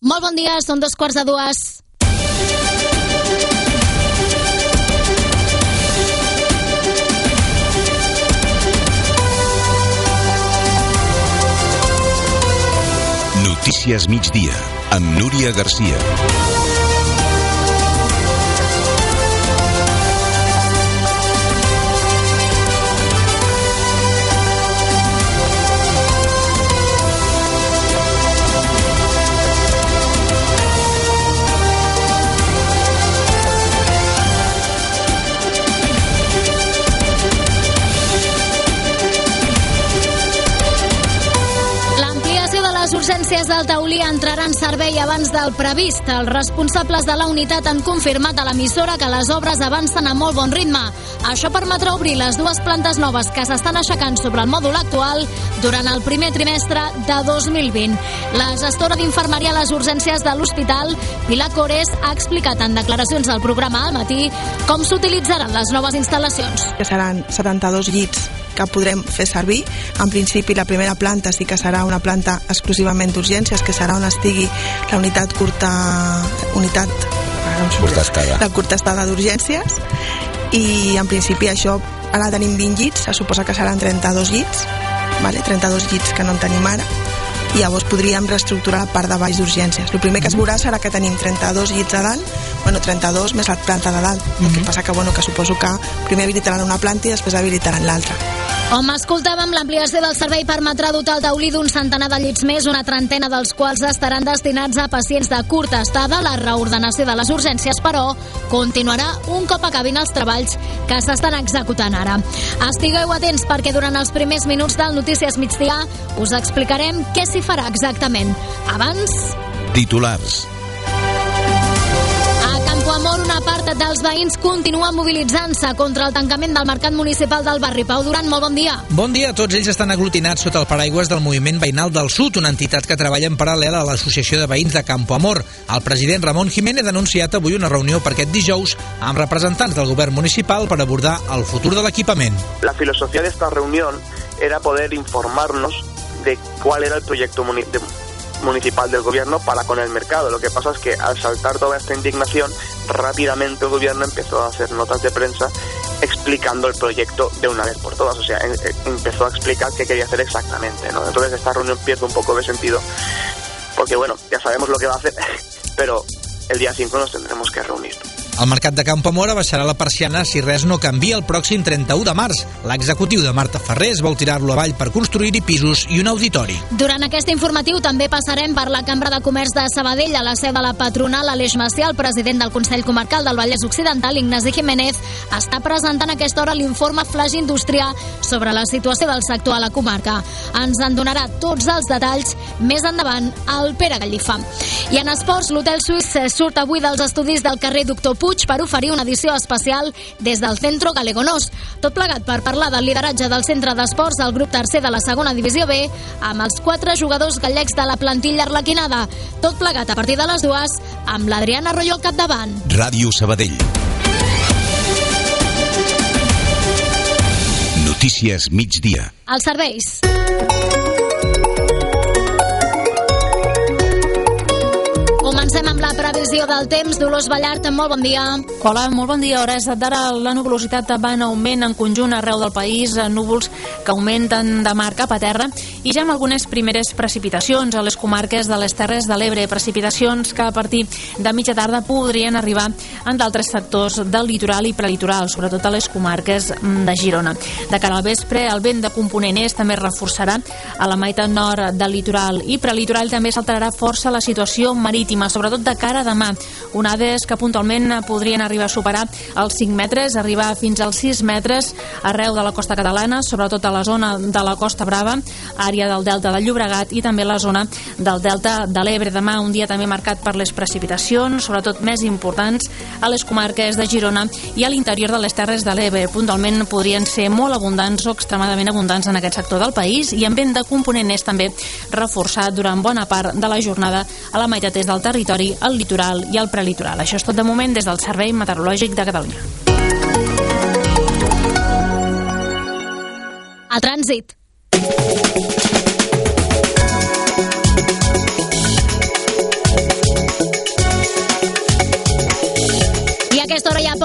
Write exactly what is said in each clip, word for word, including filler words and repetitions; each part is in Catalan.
Molt bon dia, són dos quarts de dues. Notícies migdia, amb Núria Garcia. Les urgències del Taulí entraran en servei abans del previst. Els responsables de la unitat han confirmat a l'emissora que les obres avancen a molt bon ritme. Això permetrà obrir les dues plantes noves que s'estan aixecant sobre el mòdul actual durant el primer trimestre de dos mil vint. La gestora d'infermeria a les urgències de l'hospital, Pilar Cores, ha explicat en declaracions al programa Al Matí com s'utilitzaran les noves instal·lacions. Que seran setanta-dos llits que podrem fer servir. En principi, la primera planta sí que serà una planta exclusivament d'urgències, que serà on estigui la unitat curta unitat curta estada. la curta estada d'urgències, i en principi això, ara tenim vint llits, se suposa que seran trenta-dos llits, vale? trenta-dos llits que no en tenim ara, i llavors podríem reestructurar la part de baix d'urgències. El primer que es veurà serà que tenim trenta-dos llits a dalt, bueno, trenta-dos més la planta de dalt. Mm-hmm. El que passa que, bueno, que suposo que primer habilitaran una planta i després habilitaran l'altra. Com escoltàvem, l'ampliació del servei permetrà dotar el Taulí d'un centenar de llits més, una trentena dels quals estaran destinats a pacients de curta estada. La reordenació de les urgències, però, continuarà un cop acabin els treballs que s'estan executant ara. Estigueu atents perquè durant els primers minuts del Notícies Migdia us explicarem què s'hi farà exactament. Abans... Titulars. Amor, una part dels veïns continua mobilitzant-se contra el tancament del mercat municipal del barri. Pau Duran, molt bon dia. Bon dia. Tots ells estan aglutinats sota el paraigües del Moviment Veïnal del Sud, una entitat que treballa en paral·lel a l'Associació de Veïns de Campo Amor. El president Ramon Jiménez ha anunciat avui una reunió per aquest dijous amb representants del govern municipal per abordar el futur de l'equipament. La filosofía de esta reunión era poder informarnos de cuál era el proyecto municipal municipal del gobierno para con el mercado. Lo que pasa es que al saltar toda esta indignación, rápidamente el gobierno empezó a hacer notas de prensa explicando el proyecto de una vez por todas, o sea, empezó a explicar qué quería hacer exactamente, ¿no? Entonces esta reunión pierde un poco de sentido, porque bueno, ya sabemos lo que va a hacer, pero el día cinco nos tendremos que reunir. El mercat de Campo Amor abaixarà la persiana si res no canvia el pròxim trenta-u de març. L'executiu de Marta Ferrés vol tirar-lo avall per construir-hi pisos i un auditori. Durant aquest informatiu també passarem per la Cambra de Comerç de Sabadell. A la seu de la patronal, Aleix Macià, el president del Consell Comarcal del Vallès Occidental, Ignasi Jiménez, està presentant a aquesta hora l'informe Flash Indústria sobre la situació del sector a la comarca. Ens en donarà tots els detalls més endavant el Pere Gallifa. I en esports, l'Hotel Suís surt avui dels estudis del carrer Doctor Puig per oferir una edició especial des del Centro Galegonós. Tot plegat per parlar del lideratge del centre d'esports del grup tercer de la segona divisió B amb els quatre jugadors gallecs de la plantilla arlequinada. Tot plegat a partir de les dues amb l'Adriana Arroyo al capdavant. Ràdio Sabadell. Notícies migdia. Els serveis. Comencem amb la previsió del temps. Dolors Ballart, molt bon dia. Hola, molt bon dia. A hores d'ara la nuvolositat va en augment en conjunt arreu del país, núvols que augmenten de mar cap a terra i ja amb algunes primeres precipitacions a les comarques de les Terres de l'Ebre, precipitacions que a partir de mitja tarda podrien arribar en d'altres sectors del litoral i prelitoral, sobretot a les comarques de Girona. De cara al vespre, el vent de component est també reforçarà a la meitat nord del litoral i prelitoral també s'alterarà força la situació marítima, sobretot de cara a demà. Onades que puntualment podrien arribar a superar els cinc metres, arribar fins als sis metres arreu de la costa catalana, sobretot a la zona de la Costa Brava, àrea del Delta del Llobregat i també la zona del Delta de l'Ebre. Demà un dia també marcat per les precipitacions, sobretot més importants a les comarques de Girona i a l'interior de les Terres de l'Ebre. Puntualment podrien ser molt abundants o extremadament abundants en aquest sector del país i amb vent de component est també reforçat durant bona part de la jornada a la meitat est del territori, al litoral i al prelitoral. Això és tot de moment des del Servei Meteorològic de Catalunya. A trànsit.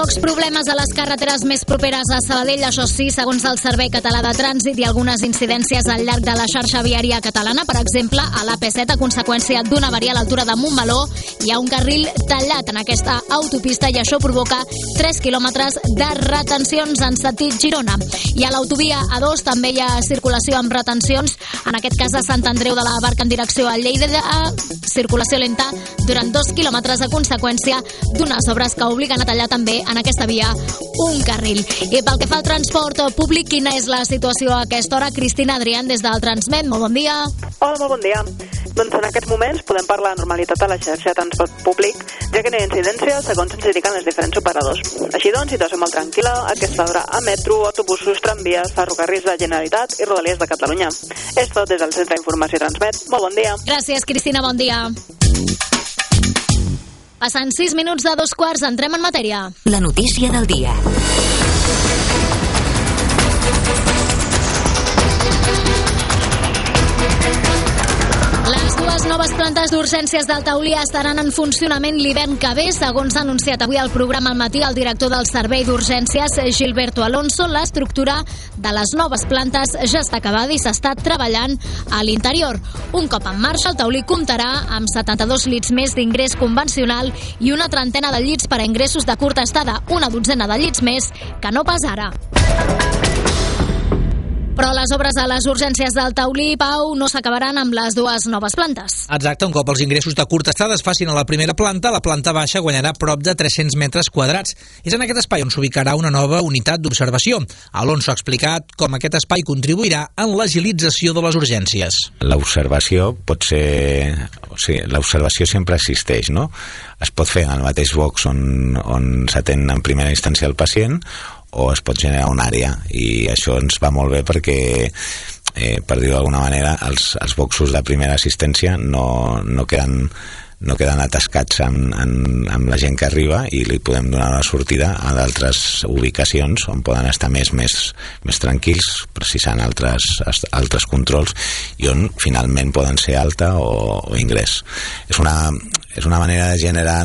Pocs problemes a les carreteres més properes a Sabadell, això sí, segons el Servei Català de Trànsit, i algunes incidències al llarg de la xarxa viària catalana. Per exemple, a l'A P set, a conseqüència d'una avaria a l'altura de Montmeló, hi ha un carril tallat en aquesta autopista i això provoca tres quilòmetres de retencions en sentit Girona. I a l'autovia A dos també hi ha circulació amb retencions, en aquest cas a Sant Andreu de la Barca en direcció a Lleida, circulació lenta durant dos quilòmetres a conseqüència d'unes obres que obliguen a tallar també en aquesta via un carril. I pel que fa al transport públic, quina és la situació a aquesta hora? Cristina Adrián, des del Transmet, molt bon dia. Hola, molt bon dia. Doncs en aquests moments podem parlar de normalitat a la xarxa de transport públic, ja que no hi ha incidència segons ens indiquen els diferents operadors. Així doncs, situació molt tranquil·la a aquesta hora a metro, autobusos, tramvies, ferrocarrils de Generalitat i Rodalies de Catalunya. És tot des del Centre d'Informació Transmet. Molt bon dia. Gràcies, Cristina, bon dia. Passant sis minuts de dos quarts, entrem en matèria. La notícia del dia. Les dues noves plantes d'urgències del Taulí estaran en funcionament l'hivern que ve, segons ha anunciat avui al programa al matí el director del Servei d'Urgències, Gilberto Alonso. L'estructura de les noves plantes ja està acabada i s'està treballant a l'interior. Un cop en marxa, el Taulí comptarà amb setanta-dos llits més d'ingrés convencional i una trentena de llits per a ingressos de curta estada, una dotzena de llits més que no pas ara. Però les obres a les urgències del Taulí, Pau, no s'acabaran amb les dues noves plantes. Exacte, un cop els ingressos de curta estada es facin a la primera planta, la planta baixa guanyarà prop de tres-cents metres quadrats. És en aquest espai on s'ubicarà una nova unitat d'observació. Alonso ha explicat com aquest espai contribuirà en l'agilització de les urgències. L'observació pot ser... O sigui, l'observació sempre existeix, no? Es pot fer en el mateix box on, on s'atén en primera instància el pacient, o es pot generar una àrea, i això ens va molt bé perquè, eh, per dir-ho d'alguna manera, els, els boxos de primera assistència no, no queden no queden atascats amb, amb, amb la gent que arriba, i li podem donar una sortida a d'altres ubicacions on poden estar més, més, més tranquils, precisant altres, altres controls, i on finalment poden ser alta o, o ingrés. És una, és una manera de generar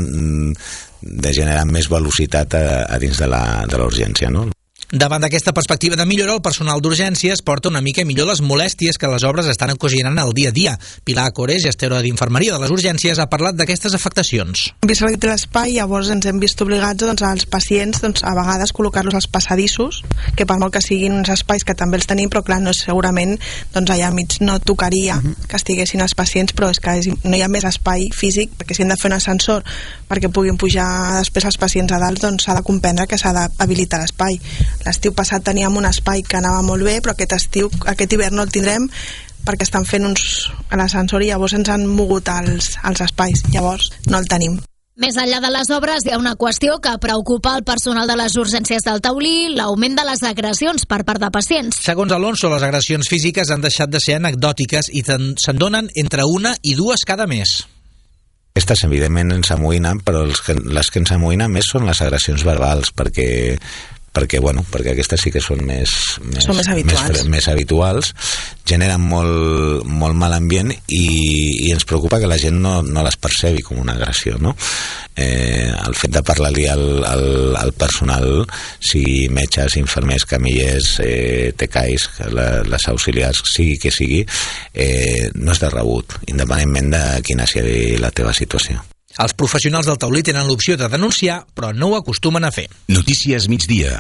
de generar més velocitat a, a dins de la, de la urgència, no? Davant d'aquesta perspectiva de millora, el personal d'urgències porta una mica millor les molèsties que les obres estan ocasionant al dia a dia. Pilar Cores, gestora d'infermeria de les urgències, ha parlat d'aquestes afectacions. Hem vist reduït l'espai, llavors ens hem vist obligats doncs, als pacients doncs, a vegades col·locar-los als passadissos, que per molt que siguin uns espais que també els tenim, però clar, no, segurament doncs, allà al mig no tocaria uh-huh. que estiguessin els pacients, però és que és, no hi ha més espai físic, perquè si hem de fer un ascensor perquè puguin pujar després els pacients a dalt, doncs s'ha de comprendre que s'ha d'habilitar l'espai. L'estiu passat teníem un espai que anava molt bé, però aquest estiu, aquest hivern no el tindrem perquè estan fent uns a l'ascensor i llavors ens han mogut els, els espais, llavors no el tenim. Més enllà de les obres, hi ha una qüestió que preocupa el personal de les urgències del Taulí, l'augment de les agressions per part de pacients. Segons Alonso, les agressions físiques han deixat de ser anecdòtiques i se'n donen entre una i dues cada mes. Aquestes evidentment ens amoïnen, però els que, les que ens amoïnen més són les agressions verbals, perquè perquè, bueno, perquè aquestes sí que són més, més, són més habituals, més, més habituals, generen molt, molt mal ambient, i, i ens preocupa que la gent no, no les percebi com una agressió, no? Eh, el fet de parlar-li al, al, al personal, sigui metges, infermers, camillers, eh, tecais, la, les auxiliars, sigui que sigui, eh, no és de rebut, independentment de quina sigui la teva situació. Els professionals del Taulí tenen l'opció de denunciar, però no ho acostumen a fer. Notícies migdia.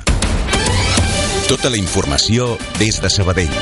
Tota la informació des de Sabadell.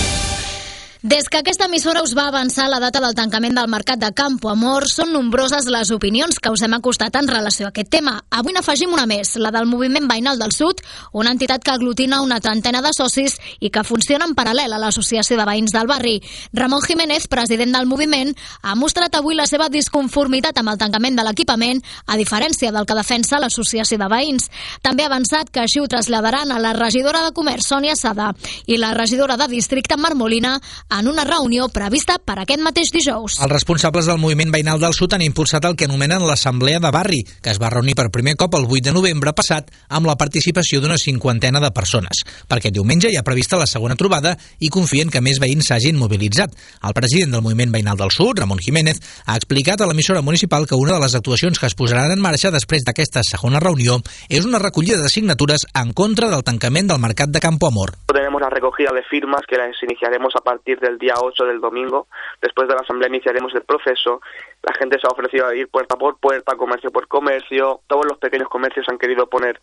Des que aquesta emissora us va avançar la data del tancament del mercat de Campo Amor, són nombroses les opinions que us hem acostat en relació a aquest tema. Avui n'afegim una més, la del Moviment Veïnal del Sud, una entitat que aglutina una trentena de socis i que funciona en paral·lel a l'Associació de Veïns del Barri. Ramon Jiménez, president del moviment, ha mostrat avui la seva disconformitat amb el tancament de l'equipament, a diferència del que defensa l'Associació de Veïns. També ha avançat que així ho traslladaran a la regidora de Comerç, Sònia Sada, i la regidora de Districte, Mar Molina, en una reunió prevista per aquest mateix dijous. Els responsables del moviment veïnal del Sud han impulsat el que anomenen l'Assemblea de Barri, que es va reunir per primer cop el vuit de novembre passat amb la participació d'una cinquantena de persones. Per aquest diumenge hi ha prevista la segona trobada i confien que més veïns s'hagin mobilitzat. El president del moviment veïnal del Sud, Ramon Jiménez, ha explicat a l'emissora municipal que una de les actuacions que es posaran en marxa després d'aquesta segona reunió és una recollida de signatures en contra del tancament del mercat de Campo Amor. Tenemos la recogida de firmas que las iniciaremos a partir del día ocho del domingo. Después de la asamblea iniciaremos el proceso. La gente se ha ofrecido a ir puerta por puerta, comercio por comercio. Todos los pequeños comercios han querido poner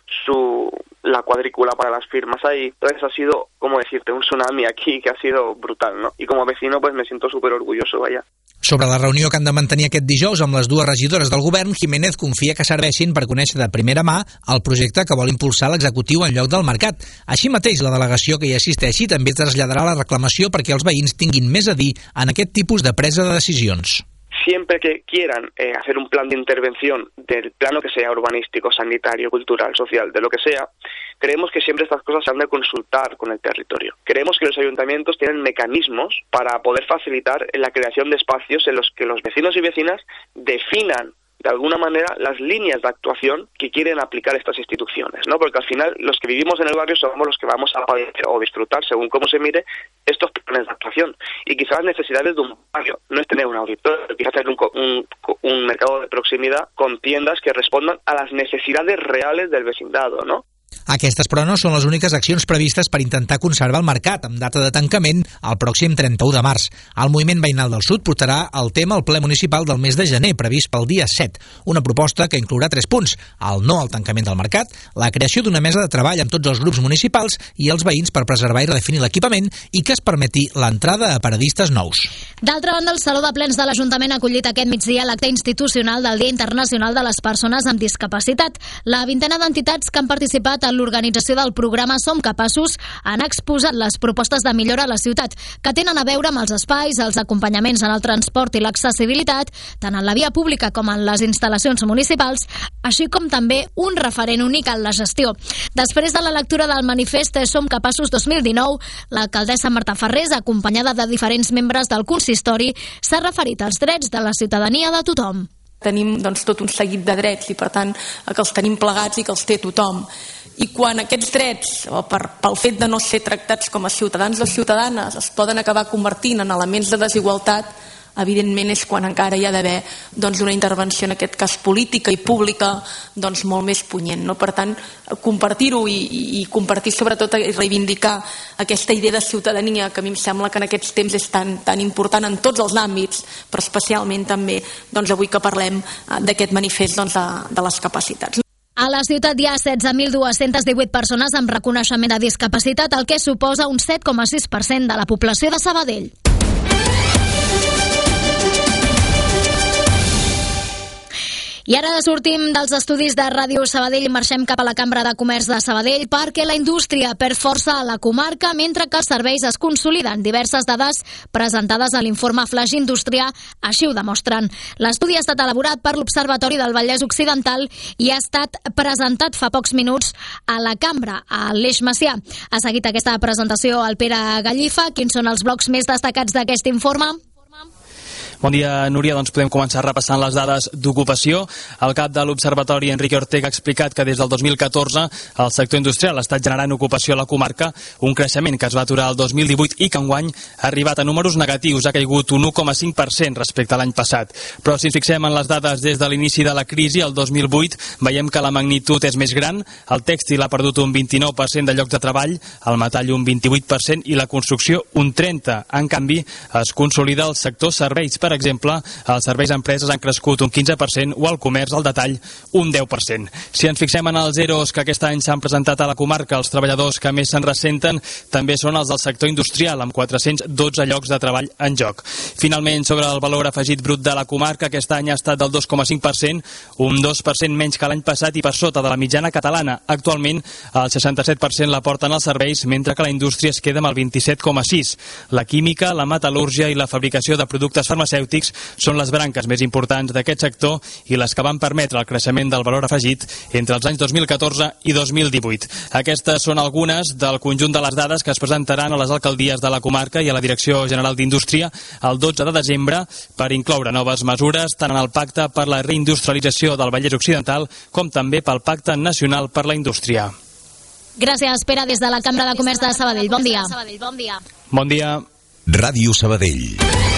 su la cuadrícula para las firmas ahí. Entonces ha sido, como decirte, un tsunami aquí que ha sido brutal, ¿no? Y como vecino pues me siento súper orgulloso, vaya. Sobre la reunió que han de mantenir aquest dijous amb les dues regidores del govern, Jiménez confia que serveixin per conèixer de primera mà el projecte que vol impulsar l'executiu en lloc del mercat. Així mateix, la delegació que hi assisteixi també traslladarà la reclamació perquè els veïns tinguin més a dir en aquest tipus de presa de decisions. Siempre que quieran eh, hacer un plan de intervención del plano que sea urbanístico, sanitario, cultural, social, de lo que sea, creemos que siempre estas cosas se han de consultar con el territorio. Creemos que los ayuntamientos tienen mecanismos para poder facilitar la creación de espacios en los que los vecinos y vecinas definan de alguna manera las líneas de actuación que quieren aplicar estas instituciones, ¿no? Porque al final los que vivimos en el barrio somos los que vamos a padecer o disfrutar, según cómo se mire, estos planes de actuación. Y quizás las necesidades de un barrio no es tener un auditorio, quizás tener un, un, un mercado de proximidad con tiendas que respondan a las necesidades reales del vecindado, ¿no? Aquestes, però, no són les úniques accions previstes per intentar conservar el mercat, amb data de tancament el pròxim trenta-u de març. El Moviment Veïnal del Sud portarà el tema al ple municipal del mes de gener, previst pel dia set. Una proposta que inclourà tres punts: el no al tancament del mercat, la creació d'una mesa de treball amb tots els grups municipals i els veïns per preservar i redefinir l'equipament i que es permeti l'entrada a paradistes nous. D'altra banda, el Saló de Plens de l'Ajuntament ha acollit aquest migdia l'acte institucional del Dia Internacional de les Persones amb Discapacitat. La vintena d'entitats que han participat en l'organització del programa Som Capaços han exposat les propostes de millora a la ciutat, que tenen a veure amb els espais, els acompanyaments en el transport i l'accessibilitat, tant en la via pública com en les instal·lacions municipals, així com també un referent únic en la gestió. Després de la lectura del manifest Som Capaços dos mil dinou, l'alcaldessa Marta Ferrés, acompanyada de diferents membres del consistori, s'ha referit als drets de la ciutadania de tothom. Tenim doncs, tot un seguit de drets i, per tant, que els tenim plegats i que els té tothom. I quan aquests drets, o per, pel fet de no ser tractats com a ciutadans o ciutadanes, es poden acabar convertint en elements de desigualtat, evidentment és quan encara hi ha d'haver doncs, una intervenció, en aquest cas política i pública, doncs, molt més punyent. No? Per tant, compartir-ho i, i compartir sobretot i reivindicar aquesta idea de ciutadania que a mi em sembla que en aquests temps és tan, tan important en tots els àmbits, però especialment també doncs, avui que parlem d'aquest manifest doncs, de, de les capacitats. A la ciutat hi ha setze mil dos-cents divuit persones amb reconeixement de discapacitat, el que suposa un set coma sis per cent de la població de Sabadell. I ara sortim dels estudis de Ràdio Sabadell i marxem cap a la Cambra de Comerç de Sabadell perquè la indústria perd força a la comarca mentre que els serveis es consoliden. Diverses dades presentades a l'informe Flash Indústria així ho demostren. L'estudi ha estat elaborat per l'Observatori del Vallès Occidental i ha estat presentat fa pocs minuts a la Cambra, a l'Eix Macià. Ha seguit aquesta presentació el Pere Gallifa. Quins són els blocs més destacats d'aquest informe? Bon dia, Núria. Doncs podem començar repassant les dades d'ocupació. El cap de l'Observatori, Enrique Ortega, ha explicat que des del dos mil catorze el sector industrial ha estat generant ocupació a la comarca, un creixement que es va aturar el dos mil divuit i que enguany ha arribat a números negatius, ha caigut un u coma cinc per cent respecte a l'any passat. Però si ens fixem en les dades des de l'inici de la crisi, el dos mil vuit, veiem que la magnitud és més gran. El tèxtil ha perdut un vint-i-nou per cent de llocs de treball, el metall un vint-i-vuit per cent i la construcció un trenta per cent. En canvi, es consolida el sector serveis. Per exemple, els serveis a empreses han crescut un quinze per cent o el comerç al detall un deu per cent. Si ens fixem en els EROs que aquest any s'han presentat a la comarca, els treballadors que més se'n ressenten també són els del sector industrial, amb quatre-cents dotze llocs de treball en joc. Finalment, sobre el valor afegit brut de la comarca, aquest any ha estat del dos coma cinc per cent, un dos per cent menys que l'any passat i per sota de la mitjana catalana. Actualment, el seixanta-set per cent l'aporten els serveis, mentre que la indústria es queda amb el vint-i-set coma sis. La química, la metal·lúrgia i la fabricació de productes farmacèutics farmacèutics són les branques més importants d'aquest sector i les que van permetre el creixement del valor afegit entre els anys dos mil catorze i dos mil divuit. Aquestes són algunes del conjunt de les dades que es presentaran a les alcaldies de la comarca i a la Direcció General d'Indústria el dotze de desembre per incloure noves mesures tant en el Pacte per la Reindustrialització del Vallès Occidental com també pel Pacte Nacional per la Indústria. Gràcies, Pere, des de la Cambra de Comerç de Sabadell. Bon dia. Bon dia. Ràdio Sabadell.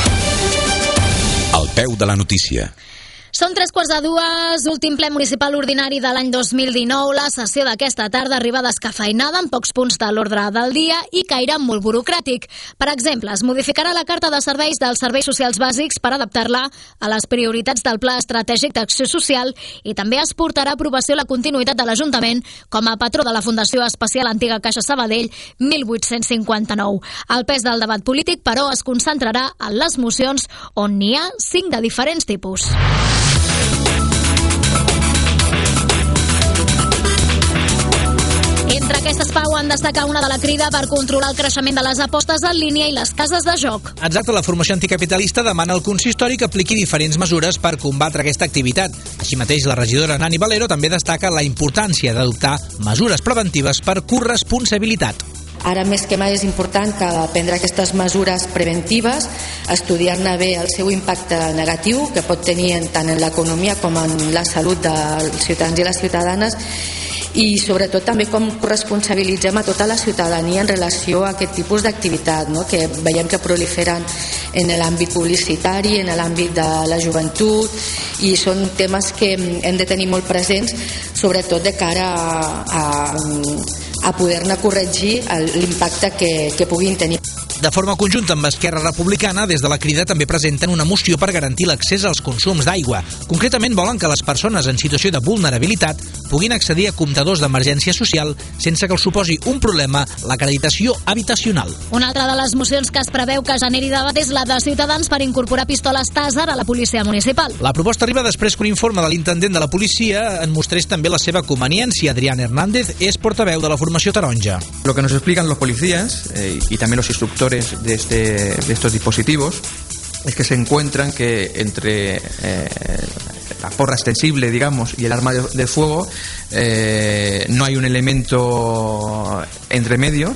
Al peu de la notícia. Són tres quarts de dues, últim ple municipal ordinari de l'any dos mil dinou. La sessió d'aquesta tarda arriba descafeinada amb pocs punts de l'ordre del dia i caire molt burocràtic. Per exemple, es modificarà la carta de serveis dels serveis socials bàsics per adaptar-la a les prioritats del Pla Estratègic d'Acció Social i també es portarà a aprovació la continuïtat de l'Ajuntament com a patró de la Fundació Especial Antiga Caixa Sabadell mil vuit-cents cinquanta-nou. El pes del debat polític, però, es concentrarà en les mocions on n'hi ha cinc de diferents tipus. Entre aquestes, Pau, han destacat una de la Crida per controlar el creixement de les apostes en línia i les cases de joc. Exacte, la formació anticapitalista demana al consistori que apliqui diferents mesures per combatre aquesta activitat. Així mateix, la regidora Nani Valero també destaca la importància d'adoptar mesures preventives per corresponsabilitat. Ara més que mai és important que prendre aquestes mesures preventives, estudiar-ne bé el seu impacte negatiu que pot tenir tant en l'economia com en la salut dels ciutadans i les ciutadanes, i sobretot també com corresponsabilitzem a tota la ciutadania en relació a aquest tipus d'activitat, no? Que veiem que proliferen en l'àmbit publicitari, en l'àmbit de la joventut, i són temes que hem de tenir molt presents, sobretot de cara a, a, a poder-ne corregir l'impacte que, que puguin tenir. De forma conjunta amb Esquerra Republicana, des de la Crida també presenten una moció per garantir l'accés als consums d'aigua. Concretament volen que les persones en situació de vulnerabilitat puguin accedir a comptadors d'emergència social sense que els suposi un problema l'acreditació habitacional. Una altra de les mocions que es preveu que generi debat és la de Ciutadans per incorporar pistoles Taser a la policia municipal. La proposta arriba després que un informe de l'intendent de la policia en mostrés també la seva conveniència. Adrián Hernández és portaveu de la formació taronja. Lo que nos explican los policías eh, y también los instructores de, este, de estos dispositivos es que se encuentran que entre eh, la porra extensible, digamos, y el arma de, de fuego eh, no hay un elemento entre medios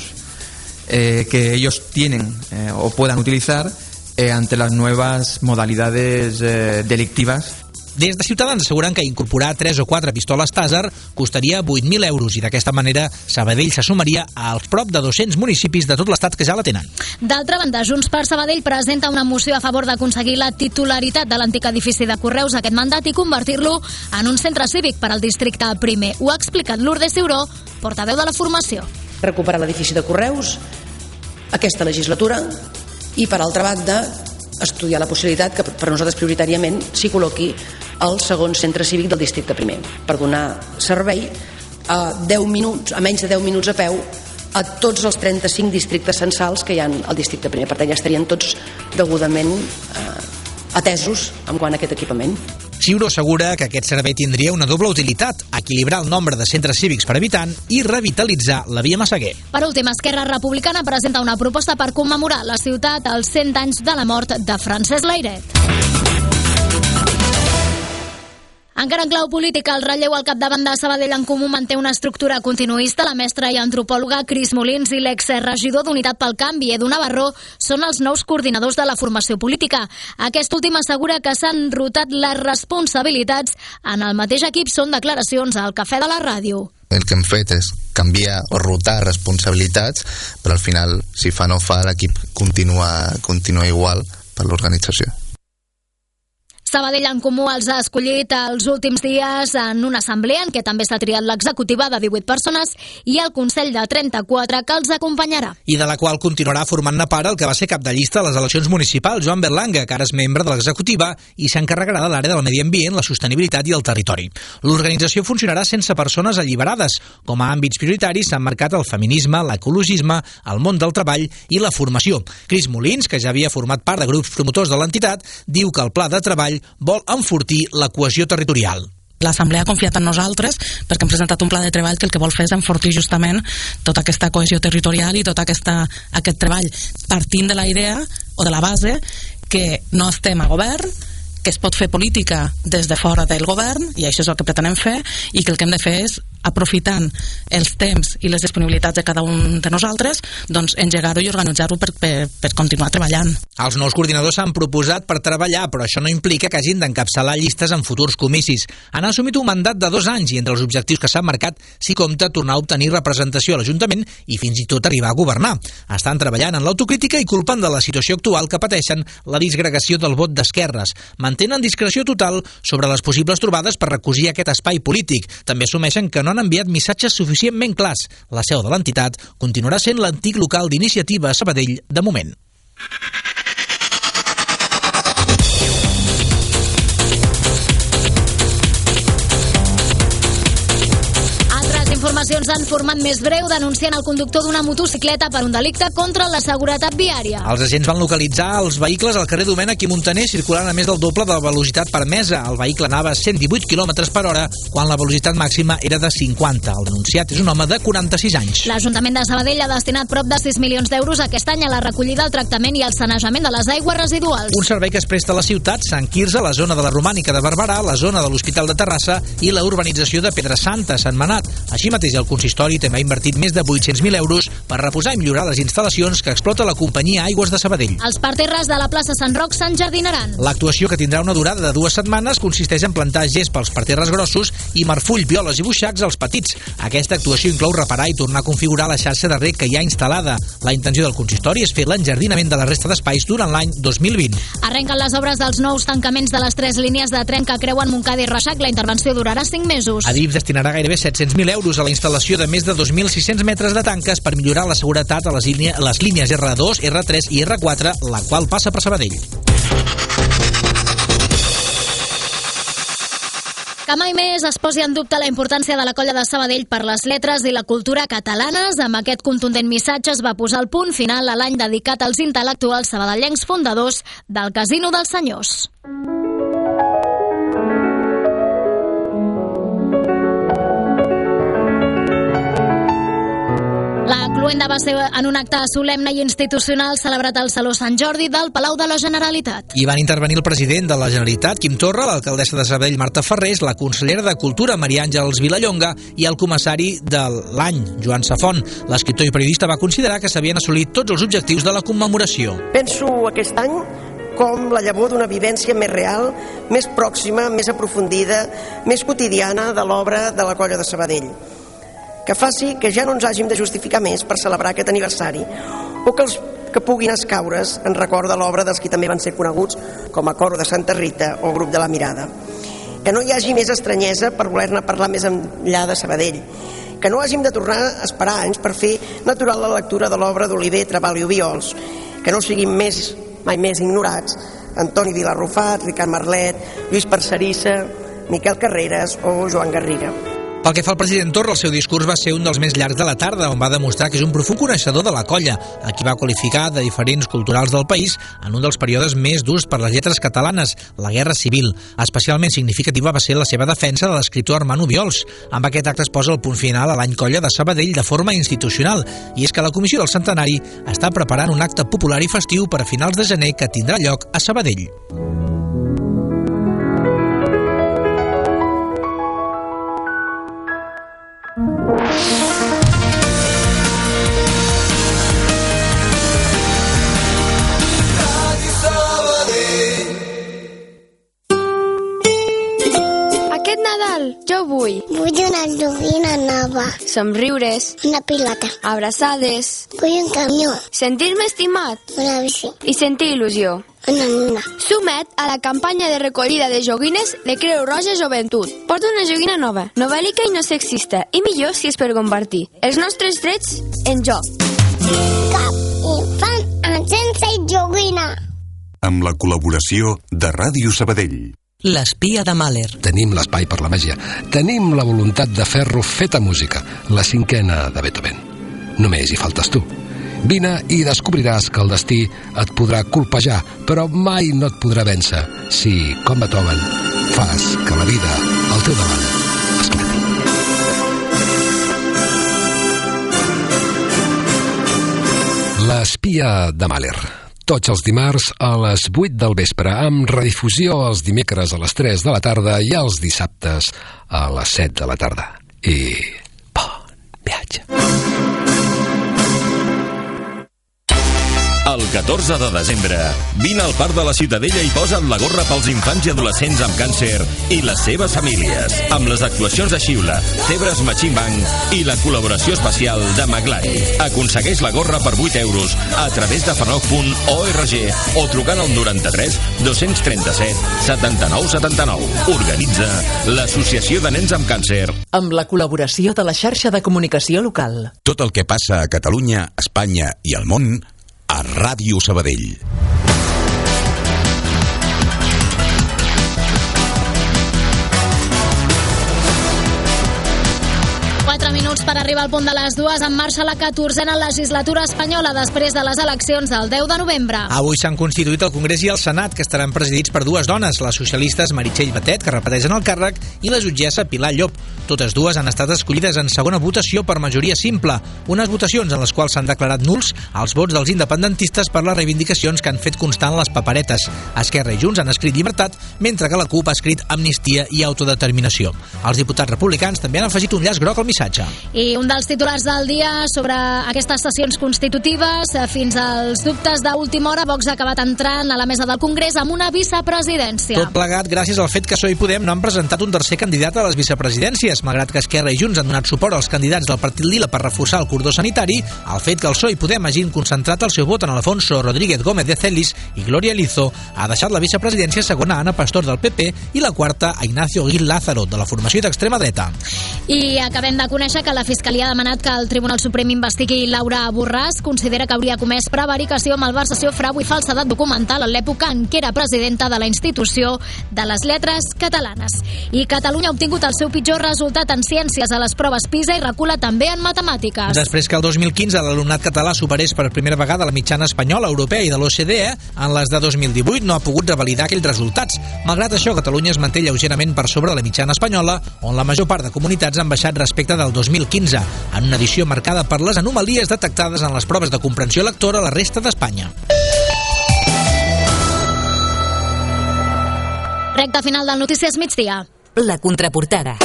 eh, que ellos tienen eh, o puedan utilizar eh, ante las nuevas modalidades eh, delictivas. Des de Ciutadans asseguren que incorporar tres o quatre pistoles Taser costaria vuit mil euros i d'aquesta manera Sabadell se sumaria als prop de dos-cents municipis de tot l'estat que ja la tenen. D'altra banda, Junts per Sabadell presenta una moció a favor d'aconseguir la titularitat de l'antic edifici de Correus aquest mandat i convertir-lo en un centre cívic per al districte primer. Ho ha explicat Lourdes Ciuró, portaveu de la formació. Recuperar l'edifici de Correus aquesta legislatura i, per altra banda, estudiar la possibilitat que per nosaltres prioritàriament s'hi col·loqui el segon centre cívic del districte primer per donar servei a deu minuts, a menys de deu minuts a peu a tots els trenta-cinc districtes censals que hi ha al districte primer. Per tant, ja estarien tots degudament eh, atesos en quant a aquest equipament. Ciuró assegura que aquest servei tindria una doble utilitat, equilibrar el nombre de centres cívics per habitant i revitalitzar la via Massaguer. Per últim, Esquerra Republicana presenta una proposta per commemorar la ciutat als cent anys de la mort de Francesc Layret. Encara en clau política, el relleu al capdavant de Sabadell en Comú manté una estructura continuista. La mestra i antropòloga Cris Molins i l'exregidor d'Unitat pel Canvi, Edu Navarro, són els nous coordinadors de la formació política. Aquest últim assegura que s'han rotat les responsabilitats en el mateix equip. Són declaracions al Cafè de la Ràdio. El que hem fet és canviar o rotar responsabilitats, però al final, si fa no fa, l'equip continua, continua igual per l'organització. Sabadell en Comú els ha escollit els últims dies en una assemblea en què també s'ha triat l'executiva de divuit persones i el Consell de trenta-quatre que els acompanyarà. I de la qual continuarà formant-ne part el que va ser cap de llista a les eleccions municipals, Joan Berlanga, que ara és membre de l'executiva i s'encarregarà de l'àrea del medi ambient, la sostenibilitat i el territori. L'organització funcionarà sense persones alliberades. Com a àmbits prioritaris s'han marcat el feminisme, l'ecologisme, el món del treball i la formació. Cris Molins, que ja havia format part de grups promotors de l'entitat, diu que el pla de treball vol enfortir la cohesió territorial. L'Assemblea ha confiat en nosaltres perquè hem presentat un pla de treball que el que vol fer és enfortir justament tota aquesta cohesió territorial i tot aquesta, aquest treball partint de la idea o de la base que no estem a govern, que es pot fer política des de fora del govern, i això és el que pretenem fer, i que el que hem de fer és, aprofitant els temps i les disponibilitats de cada un de nosaltres, doncs engegar-ho i organitzar-ho per, per, per continuar treballant. Els nous coordinadors s'han proposat per treballar, però això no implica que hagin d'encapçalar llistes en futurs comicis. Han assumit un mandat de dos anys i entre els objectius que s'han marcat s'hi compta tornar a obtenir representació a l'Ajuntament i fins i tot arribar a governar. Estan treballant en l'autocrítica i culpant de la situació actual que pateixen la disgregació del vot d'esquerres. Mantenen discreció total sobre les possibles trobades per recosir aquest espai polític. També assumeixen que no han enviat missatges suficientment clars. La seu de l'entitat continuarà sent l'antic local d'Iniciativa a Sabadell de moment. Informacions en format més breu denuncien el conductor d'una motocicleta per un delicte contra la seguretat viària. Els agents van localitzar els vehicles al carrer Domènech i Muntaner circulant a més del doble de la velocitat permesa. El vehicle anava a cent divuit quilòmetres per hora quan la velocitat màxima era de cinquanta. El denunciat és un home de quaranta-sis anys. L'Ajuntament de Sabadell ha destinat prop de sis milions d'euros aquest any a la recollida, el tractament i el sanejament de les aigües residuals. Un servei que es presta a la ciutat, Sant Quirze, la zona de la Romànica de Barberà, la zona de l'Hospital de Terrassa i la urbanització de Pedrasanta, Sant Manat. Així mateix, el consistori també ha invertit més de vuit-cents mil euros per reposar i millorar les instal·lacions que explota la companyia Aigües de Sabadell. Els parterres de la plaça Sant Roc s'enjardinaran. L'actuació, que tindrà una durada de dues setmanes, consisteix en plantar gest pels parterres grossos i marfull, violes i buixacs als petits. Aquesta actuació inclou reparar i tornar a configurar la xarxa de reg que hi ha instal·lada. La intenció del consistori és fer l'enjardinament de la resta d'espais durant l'any dos mil vint. Arrenquen les obres dels nous tancaments de les tres línies de tren que creuen Montcada i Reixac. La intervenció durarà cinc mesos. Adif destinarà gairebé set-cents mil euros a la instal·lació de més de dos mil sis-cents metres de tanques per millorar la seguretat a les, línia, les línies erre dos, erre tres i erre quatre, la qual passa per Sabadell. Que mai més es posi en dubte la importància de la colla de Sabadell per les lletres i la cultura catalanes. Amb aquest contundent missatge es va posar el punt final a l'any dedicat als intel·lectuals sabadellencs fundadors del Casino dels Senyors. La cluenda va ser en un acte solemne i institucional celebrat al Saló Sant Jordi del Palau de la Generalitat. Hi van intervenir el president de la Generalitat, Quim Torra, l'alcaldessa de Sabadell, Marta Ferrés, la consellera de Cultura, Maria Àngels Vilallonga, i el comissari de l'any, Joan Safont. L'escriptor i periodista va considerar que s'havien assolit tots els objectius de la commemoració. Penso aquest any com la llavor d'una vivència més real, més pròxima, més aprofundida, més quotidiana de l'obra de la colla de Sabadell, que faci que ja no ens hàgim de justificar més per celebrar aquest aniversari, o que els que puguin escaure's en record de l'obra dels qui també van ser coneguts com a Coro de Santa Rita o Grup de la Mirada. Que no hi hagi més estranyesa per voler-ne parlar més enllà de Sabadell. Que no hàgim de tornar a esperar anys per fer natural la lectura de l'obra d'Oliver, Trabal i Obiols. Que no siguin més, mai més ignorats Antoni Vilarrufat, Ricard Marlet, Lluís Parcerissa, Miquel Carreras o Joan Garriga. Pel que fa al president Torra, el seu discurs va ser un dels més llargs de la tarda, on va demostrar que és un profund coneixedor de la colla, a qui va qualificar de diferents culturals del país en un dels períodes més durs per les lletres catalanes, la Guerra Civil. Especialment significativa va ser la seva defensa de l'escriptor Armand Obiols. Amb aquest acte es posa el punt final a l'any colla de Sabadell de forma institucional, i és que la Comissió del Centenari està preparant un acte popular i festiu per a finals de gener que tindrà lloc a Sabadell. Aquest Nadal jo vull. Vull una joguina nova. Somriures. Una pilota. Abraçades. Vull un camió. Sentir-me estimat. Una bici. I sentir il·lusió. Una nuna. Sumet a la campanya de recollida de joguines de Creu Roja Joventut. Porta una joguina nova, novèl·lica i no sexista, i millor si és per compartir. Els nostres drets en joc. Cap infant sense joguina. Amb la col·laboració de Ràdio Sabadell. L'espia de Mahler. Tenim l'espai per la màgia. Tenim la voluntat de fer-lo feta música. La cinquena de Beethoven. Només hi faltes tu. Vine i descobriràs que el destí et podrà colpejar, però mai no et podrà vèncer si, com Beethoven, fas que la vida al teu davant esclati. L'espia de Mahler. tots els dimarts a les vuit del vespre, amb redifusió els dimecres a les tres de la tarda i els dissabtes a les set de la tarda. I bon viatge. El catorze de desembre, vine al Parc de la Ciutadella i posa't la gorra pels infants i adolescents amb càncer i les seves famílies, amb les actuacions de Xiula, Cebres Machine Bank i la col·laboració especial de Maglari. Aconsegueix la gorra per vuit euros a través de fanoc punt org o trucant al noranta-tres dos-cents trenta-set setanta-nou setanta-nou. Organitza l'Associació de Nens amb Càncer. Amb la col·laboració de la xarxa de comunicació local. Tot el que passa a Catalunya, Espanya i al món a Ràdio Sabadell. quatre minuts per arribar al punt de les dues. En marxa la catorzena legislatura espanyola després de les eleccions del deu de novembre. Avui s'han constituït el Congrés i el Senat, que estaran presidits per dues dones, les socialistes Meritxell Batet, que repeteixen el càrrec, i la jutgessa Pilar Llop. Totes dues han estat escollides en segona votació per majoria simple, unes votacions en les quals s'han declarat nuls els vots dels independentistes per les reivindicacions que han fet constant les paperetes. Esquerra i Junts han escrit llibertat, mentre que la CUP ha escrit amnistia i autodeterminació. Els diputats republicans també han afegit un llaç groc al missatge. I un dels titulars del dia sobre aquestes sessions constitutives, fins als dubtes d'última hora, Vox ha acabat entrant a la mesa del Congrés amb una vicepresidència. Tot plegat gràcies al fet que P S O E i Podem no han presentat un tercer candidat a les vicepresidències. Malgrat que Esquerra i Junts han donat suport als candidats del Partit Lila per reforçar el cordó sanitari, el fet que el P S O E i Podem hagin concentrat el seu vot en Alfonso Rodríguez Gómez de Celis i Gloria Lizo ha deixat la vicepresidència segona a Ana Pastor del P P i la quarta a Ignacio Gil Lázaro, de la formació d'extrema dreta. I acabem de conèixer que la Fiscalia ha demanat que el Tribunal Suprem investigui Laura Borràs. Considera que hauria comès prevaricació, malversació, frau i falsedat documental en l'època en què era presidenta de la Institució de les Lletres Catalanes. I Catalunya ha obtingut el seu pitjor resultat en ciències a les proves PISA i recula també en matemàtiques. Després que el dos mil quinze l'alumnat català superés per primera vegada la mitjana espanyola, europea i de l'O C D E, en les de dos mil divuit no ha pogut revalidar aquells resultats. Malgrat això, Catalunya es manté lleugerament per sobre de la mitjana espanyola, on la major part de comunitats han baixat respecte del dos mil quinze, en una edició marcada per les anomalies detectades en les proves de comprensió lectora a la resta d'Espanya. Recta final del Notícies Migdia. La contraportada.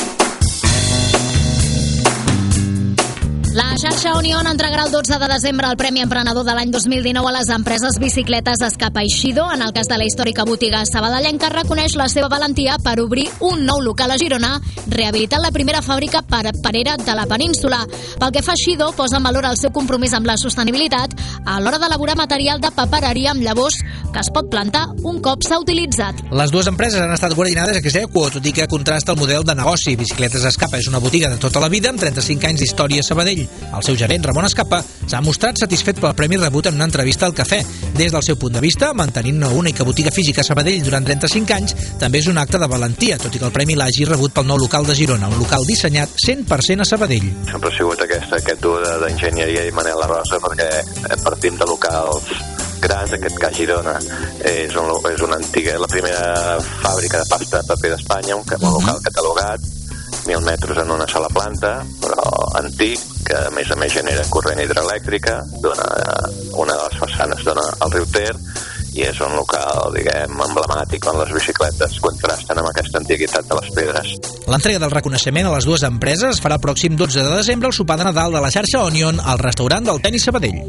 La xarxa Unión entregarà el dotze de desembre el Premi Emprenedor de l'any dos mil dinou a les empreses bicicletes Escapa i Xido. En el cas de la històrica botiga sabadellenca, reconeix la seva valentia per obrir un nou local a Girona, rehabilitant la primera fàbrica paperera de la península. Pel que fa a Xido, posa en valor el seu compromís amb la sostenibilitat a l'hora d'elaborar material de papereria amb llavors que es pot plantar un cop s'ha utilitzat. Les dues empreses han estat guardonades ex aequo, tot i que contrasta el model de negoci. Bicicletes Escapa és una botiga de tota la vida amb trenta-cinc anys d'història a Sabadell. El seu gerent, Ramon Escapa, s'ha mostrat satisfet pel premi rebut en una entrevista al Cafè. Des del seu punt de vista, mantenint una única botiga física a Sabadell durant trenta-cinc anys també és un acte de valentia, tot i que el premi l'hagi rebut pel nou local de Girona, un local dissenyat cent per cent a Sabadell. Sempre ha sigut aquesta, aquest dur d'enginyeria i Manel Rosa, perquè partim de locals grans, aquest cas Girona és, un, és una antiga, la primera fàbrica de pasta de paper d'Espanya, un, un local catalogat, mil metres en una sola planta, però antic, que a més a més genera corrent hidroelèctrica, dona, una de les façanes dona al riu Ter, i és un local, diguem, emblemàtic on les bicicletes contrasten amb aquesta antiguitat de les pedres. L'entrega del reconeixement a les dues empreses es farà el pròxim dotze de desembre al sopar de Nadal de la xarxa Unión al restaurant del Tenis Sabadell.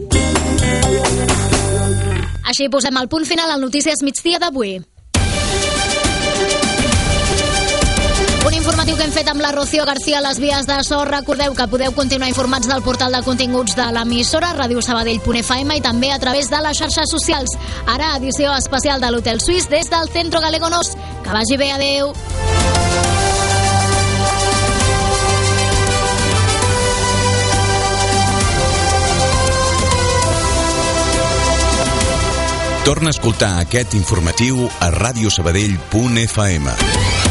Així posem el punt final al Notícies Migdia d'avui. Un informatiu que hem fet amb la Rocío García a les vies de so. Recordeu que podeu continuar informats del portal de continguts de l'emissora radiosabadell punt f m i també a través de les xarxes socials. Ara, edició especial de l'Hotel Suís des del Centro Galego Nos. Que vagi bé, adeu! Torna a escoltar aquest informatiu a radiosabadell punt f m.